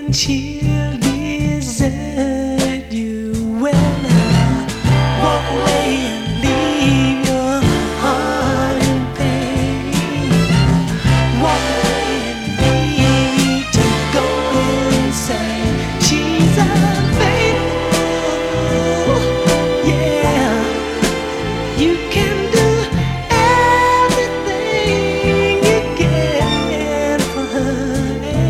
she'll desert you when I walk away and leave your heart in pain. Walk away and leave you to go insane. She's unfaithful, yeah. You